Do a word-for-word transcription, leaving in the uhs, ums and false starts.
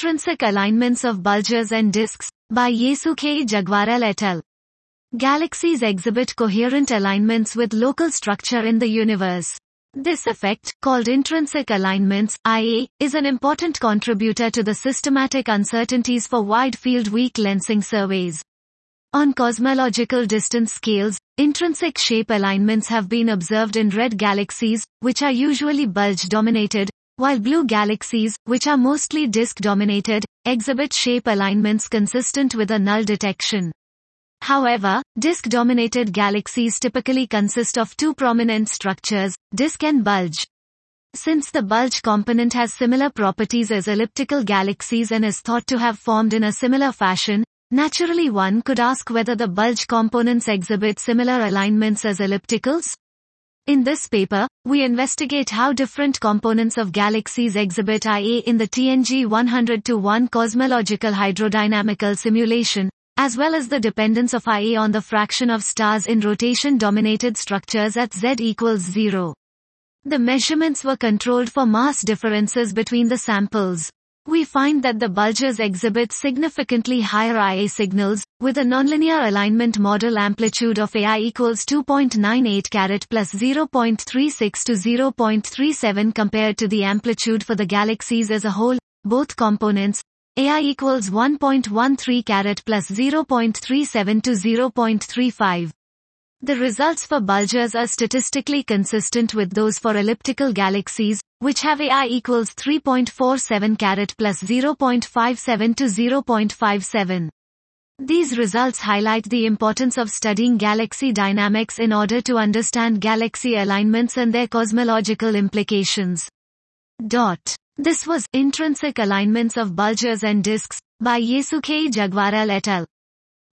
Intrinsic alignments of bulges and disks, by Yasuke Jagwaral et al. Galaxies exhibit coherent alignments with local structure in the universe. This effect, called intrinsic alignments, I A, is an important contributor to the systematic uncertainties for wide-field weak lensing surveys. On cosmological distance scales, intrinsic shape alignments have been observed in red galaxies, which are usually bulge-dominated, while blue galaxies, which are mostly disk-dominated, exhibit shape alignments consistent with a null detection. However, disk-dominated galaxies typically consist of two prominent structures, disk and bulge. Since the bulge component has similar properties as elliptical galaxies and is thought to have formed in a similar fashion, naturally one could ask whether the bulge components exhibit similar alignments as ellipticals. In this paper, we investigate how different components of galaxies exhibit I A in the T N G one hundred to one cosmological hydrodynamical simulation, as well as the dependence of I A on the fraction of stars in rotation-dominated structures at Z equals zero. The measurements were controlled for mass differences between the samples. We find that the bulges exhibit significantly higher I A signals, with a nonlinear alignment model amplitude of A I equals two point nine eight carat plus zero point three six to zero point three seven compared to the amplitude for the galaxies as a whole, both components, A I equals one point one three carat plus zero point three seven to zero point three five. The results for bulges are statistically consistent with those for elliptical galaxies, which have A I equals three point four seven carat plus zero point five seven to zero point five seven. These results highlight the importance of studying galaxy dynamics in order to understand galaxy alignments and their cosmological implications. Dot. This was Intrinsic Alignments of Bulges and Disks, by Yasuke Jagwaral et al.